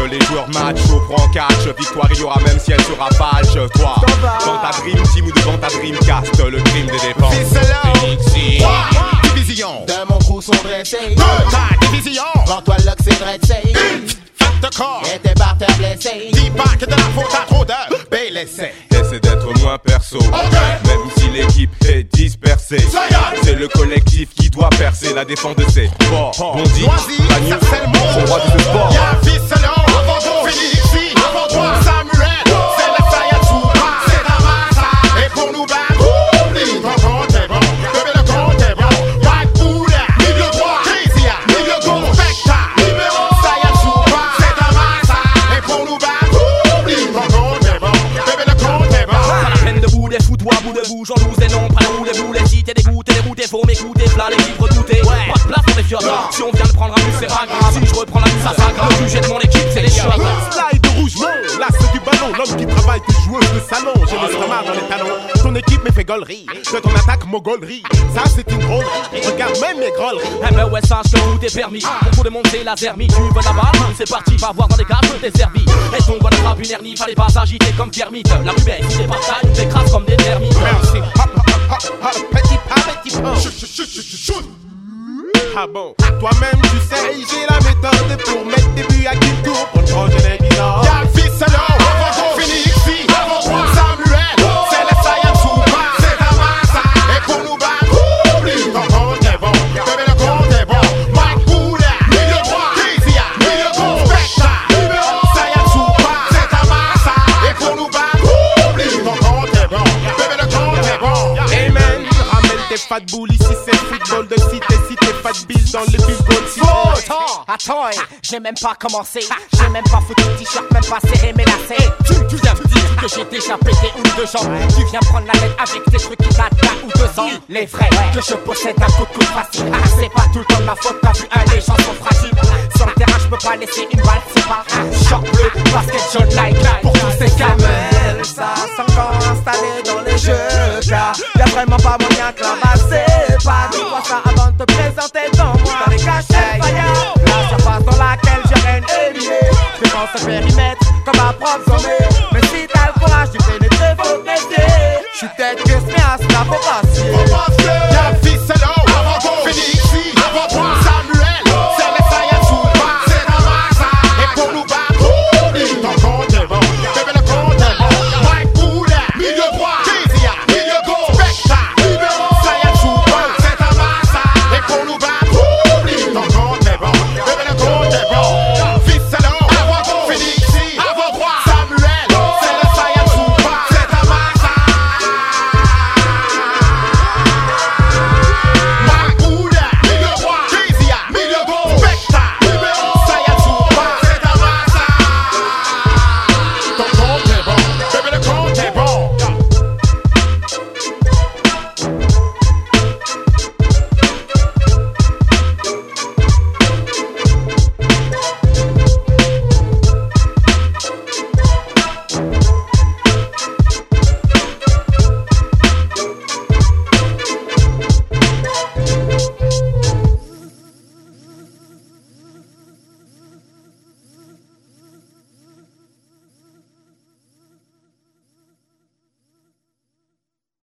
les joueurs macho prend catch. Victoire il y aura même si elle sera falche. Toi, dans ta dream team ou devant ta dreamcast, le crime des dépenses. Phoenix, division. De mon crew sont dressés. De ta division. Vends-toi le lox et dressé. Faites de corps. Et tes par terre blessés. Dis pas que de la faute à trop de l'essai. Essaie d'être moins perso, même si l'équipe est dispersée. C'est le collectif qui doit percer. La défense de ses forts. Bondi, Manu, son roi du sport. Y'a Fisselon, avant toi. Phoenix, avant toi. Samuel, c'est la Sayat Souba. C'est ta massa. Et pour nous battre, oublie ton compte est bon. Bébé le compte est bon. White Buddha, milieu droit. Crazy, milieu gauche. Spectre, numéro Sayat Souba. C'est ta massa. Et pour nous battre, oublie ton compte est bon. Bébé le compte est bon. Pas la peine de bouler, fous-toi, bout de bouge, j'en loose des noms, pas de rouler, bouler, si t'es dégoûté, faut m'écouter, plat les livres doutés. Pas de place pour les fiottes, si on vient de prendre un but, c'est pas grave. Si je reprends la mise, ça s'aggrave. Le sujet de mon équipe, c'est les shots. Slide de rouge, non, là c'est du ballon. L'homme qui travaille, t'es joueuse de salon. J'ai l'estomac dans les talons. Ton équipe me fait gaulerie. Que ton attaque, mogolerie. Ça, c'est une drôlerie. Regarde même mes grolleries. Eh ben ouais, sache que tout est permis. Pour démonter la zermie, tu veux la balle, c'est parti, va voir dans les cages, t'es servi. Et ton doigt de frappe une hernie, fallait pas s'agiter comme Kermit. La rubelle, si t'es pas taille, on t'écrase comme des termites. Merci. Petit pas, petit pas. Ah bon, toi-même tu sais, j'ai la méthode pour mettre des buts à qui tour pour le projet bizarre. Y'a Fisselon, avant toi. Phoenix, avant toi. Samuel, c'est la Sayat Souba. C'est ta massa. Et pour nous battre, oublie ton compte est bon. Bébé le compte est bon. Mike Buddha, milieu droit. Crazy, milieu gauche. Spectre, numéro Sayat Souba. C'est ta massa. Et pour nous battre, oublie ton compte est bon. Bébé le compte est bon. Amen, ramène tes fat boules ici c'est football de cité. Si t'es fat bills dans le football cité. Attends, j'ai même pas commencé. J'ai même pas foutu le t-shirt, même pas serré mes lacets. Tu viens me dire que j'ai déjà pété une de jambes. Tu viens prendre la tête avec tes trucs qui datent d'un ou 2 ans. Les vrais, que je possède un coup de coude facile. C'est pas tout le temps de ma faute, t'as vu les gens sont fragiles. Sur le terrain, je peux pas laisser une balle, c'est pas un short bleu, basket jaune like pour tous ces camels. Ça s'est encore installé dans les jeux, car y'a vraiment pas moyen que l'embrasser. Pas dis-moi ça avant de te présenter devant moi. Dans les cachets, la surface dans laquelle je règne éminé. Je pense à périmètre comme à promenade.